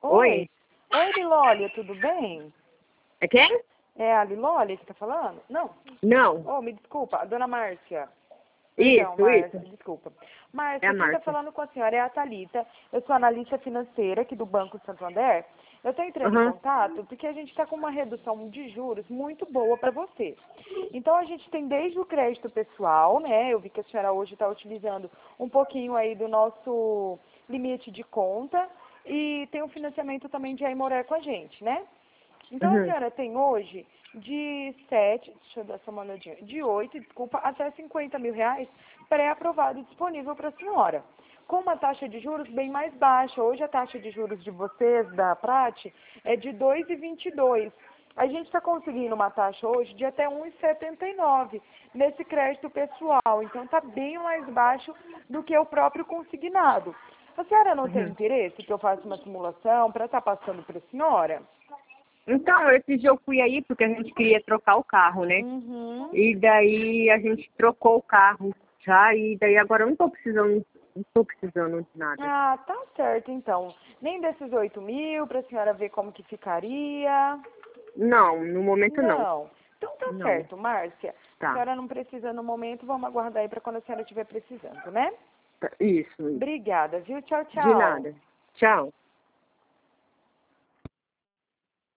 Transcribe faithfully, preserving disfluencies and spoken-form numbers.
Oi. Oi, Lilólia, tudo bem? É quem? É a Lilólia que tá falando? Não. Não. Oh, me desculpa, a dona Márcia. Isso, Perdão, Márcia, isso. desculpa. É Márcia, a quem tá Márcia. falando com a senhora é a Thalita. Eu sou analista financeira aqui do Banco Santander. Eu tô entrando em Aham. contato porque a gente tá com uma redução de juros muito boa para você. Então, a gente tem desde o crédito pessoal, né? Eu vi que a senhora hoje está utilizando um pouquinho aí do nosso limite de conta. E tem um financiamento também de Aimoré com a gente, né? Então, a Uhum. senhora tem hoje de sete, deixa eu dar só uma olhadinha, de oito, desculpa, até cinquenta mil reais pré-aprovado disponível para a senhora. Com uma taxa de juros bem mais baixa. Hoje a taxa de juros de vocês, da Prate, é de dois vírgula vinte e dois. A gente está conseguindo uma taxa hoje de até um vírgula setenta e nove nesse crédito pessoal. Então, está bem mais baixo do que o próprio consignado. A senhora não tem Uhum. interesse que eu faça uma simulação para estar passando para a senhora? Então, esse dia eu fui aí porque a gente queria trocar o carro, né? Uhum. E daí a gente trocou o carro já, e daí agora eu não tô precisando, não tô precisando de nada. Ah, tá certo, então. Nem desses oito mil, para a senhora ver como que ficaria. Não, no momento não. Não. Então tá Não. certo, Márcia. A Tá. senhora não precisa no momento, vamos aguardar aí para quando a senhora estiver precisando, né? Tá. Isso, isso. Obrigada, viu? Tchau, De tchau. nada. Tchau.